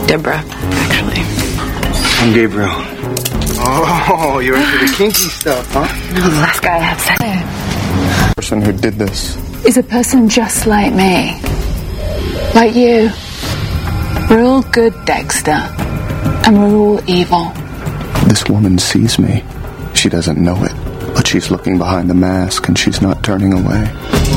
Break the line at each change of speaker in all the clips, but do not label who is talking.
Deborah, actually.
I'm Gabriel. Oh, you're into the kinky stuff, huh?
The last guy I had sex with.
The person who did this
is a person just like me. Like you. We're all good, Dexter. And we're all evil.
This woman sees me. She doesn't know it. But she's looking behind the mask and she's not turning away.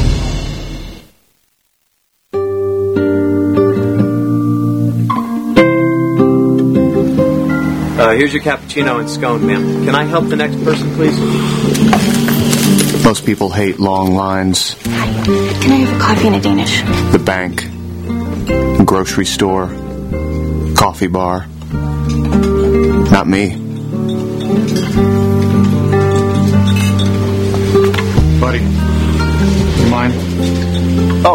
Here's your cappuccino and scone, ma'am. Can I help the next person, please?
Most people hate long lines.
Hi. Can I have a coffee and a Danish?
The bank. Grocery store. Coffee bar. Not me. Buddy. You mind? Oh.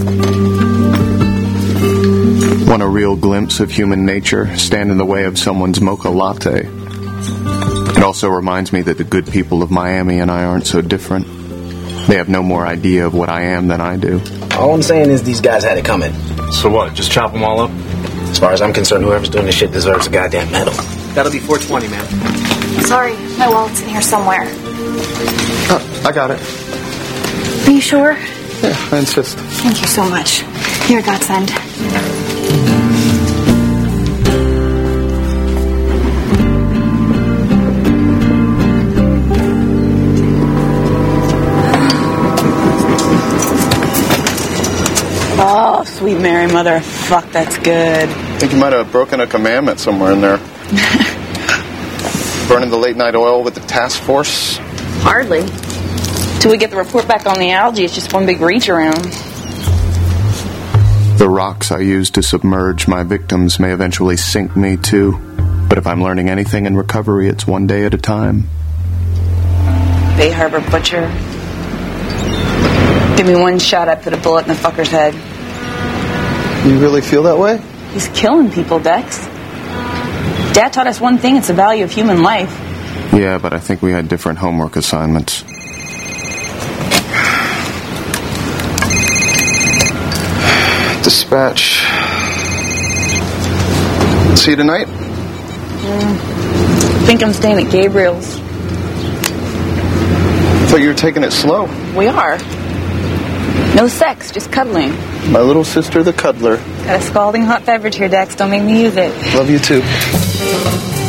Want a real glimpse of human nature? Stand in the way of someone's mocha latte. It also reminds me that the good people of Miami and I aren't so different. They have no more idea of what I am than I do.
All I'm saying is these guys had it coming.
So what? Just chop them all up?
As far as I'm concerned, whoever's doing this shit deserves a goddamn medal.
That'll be $4.20, ma'am.
Sorry, my wallet's in here somewhere.
I got it.
Are you sure?
Yeah, I insist.
Thank you so much. You're a godsend.
Oh, sweet Mary, mother. Fuck, that's good.
I think you might have broken a commandment somewhere in there. Burning the late night oil with the task force?
Hardly. Till we get the report back on the algae, it's just one big reach around.
The rocks I use to submerge my victims may eventually sink me too. But if I'm learning anything in recovery, it's one day at a time.
Bay Harbor Butcher. Give me one shot, I put a bullet in the fucker's head.
You really feel that way?
He's killing people, Dex. Dad taught us one thing, it's the value of human life.
Yeah, but I think we had different homework assignments. Dispatch. See you tonight?
Think I'm staying at Gabriel's.
Thought you were taking it slow.
We are. No sex, just cuddling.
My little sister, the cuddler.
Got a scalding hot beverage here, Dex. Don't make me use it.
Love you too.